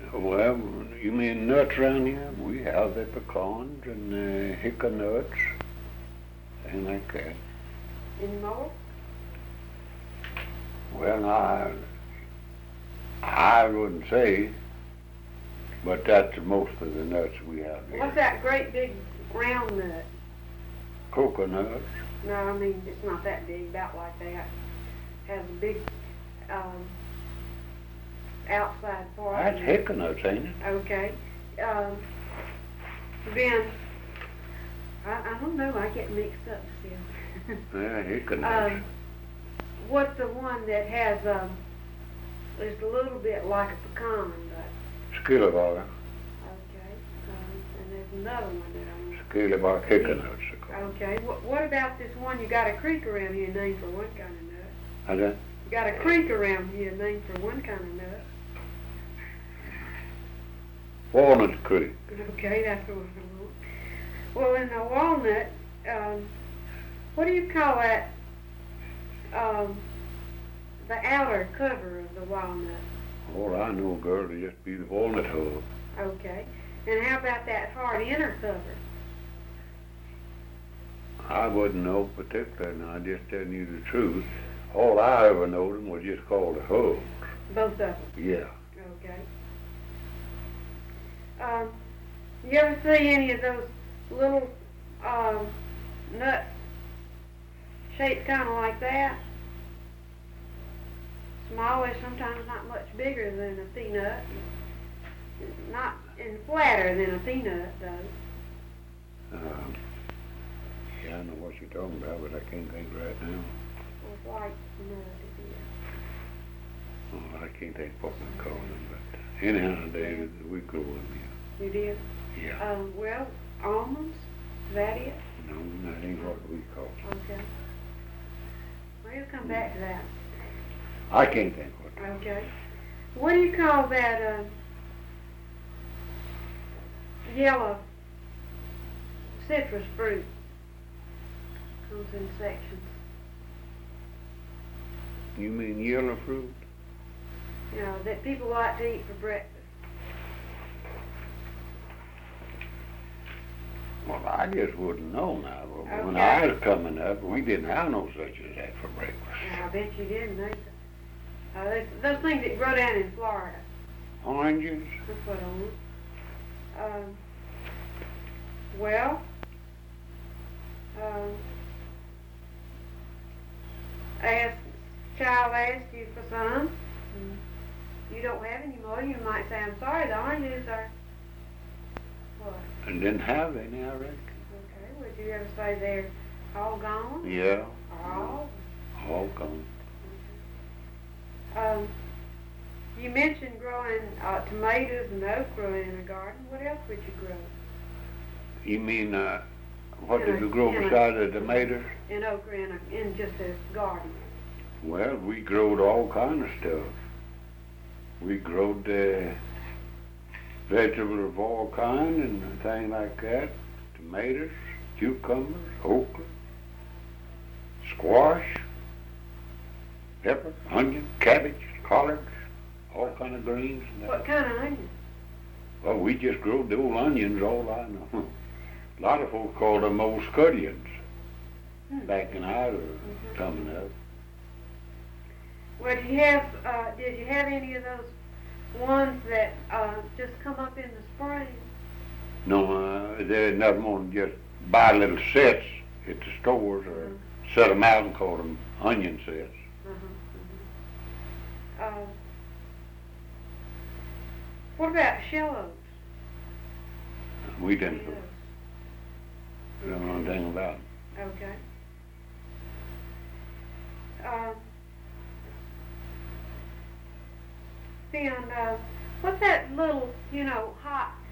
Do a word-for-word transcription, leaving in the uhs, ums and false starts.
Well, you mean nuts around here? We have the pecans and the hickory nuts, things like that. Any more? Well, I, I wouldn't say, but that's most of the nuts we have here. What's that great big round nut? Coconuts. No, I mean, it's not that big, about like that. Has a big um, outside part. That's hickory nuts, ain't it? Okay. Um, then, I, I don't know, I get mixed up still. Yeah, hickory nuts. um, what's the one that has, um, it's a little bit like a pecan, but, Skillybark. okay. Um, and there's another one that I'm, Skillybark hickory nuts. okay. What, what about this one, you got a creek around here named for one kind of nut? How's that? You got a creek around here named for one kind of nut. Walnut Creek. Okay, that's what I want. Well, in the walnut, um, what do you call that, um, the outer cover of the walnut? All I know, girl, is just be the walnut hub. Okay. And how about that hard inner cover? I wouldn't know particular, and I just telling you the truth. All I ever knowed them was just called a hub. Both of them? Yeah. Okay. Um, you ever see any of those little um, nuts shaped kind of like that? Smaller, sometimes not much bigger than a peanut. Not and flatter than a peanut does. Um, yeah, I know what you're talking about, but I can't think right now. Or white nut it is. Oh, I can't think what we call them, but anyhow, they, we grow them here. You did? Yeah. Um, well, almonds, is that it? No, that ain't what we call them. Okay. Well, you'll come back to that. I can't think what. Okay. What do you call that, uh, yellow citrus fruit? Comes in sections. You mean yellow fruit? You know, that people like to eat for breakfast. Well, I just wouldn't know now. But when Okay. I was coming up, we didn't have no such as that for breakfast. I bet you didn't either. Uh, those, those things that grow down in Florida. Oranges? That's what I want. Um, well, um, ask, child asked you for some. You don't have any more. You might say, I'm sorry, the oranges are, what? I didn't have any, I reckon. Okay, would you ever say they're all gone? Yeah. All? All gone. Um, you mentioned growing uh, tomatoes and okra in a garden. What else would you grow? You mean, uh, what In did a- you grow in a- beside the tomatoes? In okra in, a, in just a garden. Well, we growed all kind of stuff. We growed uh, vegetables of all kind and things like that. Tomatoes, cucumbers, okra, squash, pepper, onion, cabbage, collards, all kind of greens. And that. What kind of onion? Well, we just grew the old onions, all I know. A lot of folks called them old scuddions Hmm. back in our Mhm. coming up. Well, did you have, uh, did you have any of those ones that uh, just come up in the spring? No, uh, there's nothing more than just buy little sets at the stores or Mhm. set them out and call them onion sets. Uh-huh, uh-huh. Uh, what about shallows? We didn't Any of we don't know anything about them. those? Okay. Uh, then, uh, what's that little, you know, hot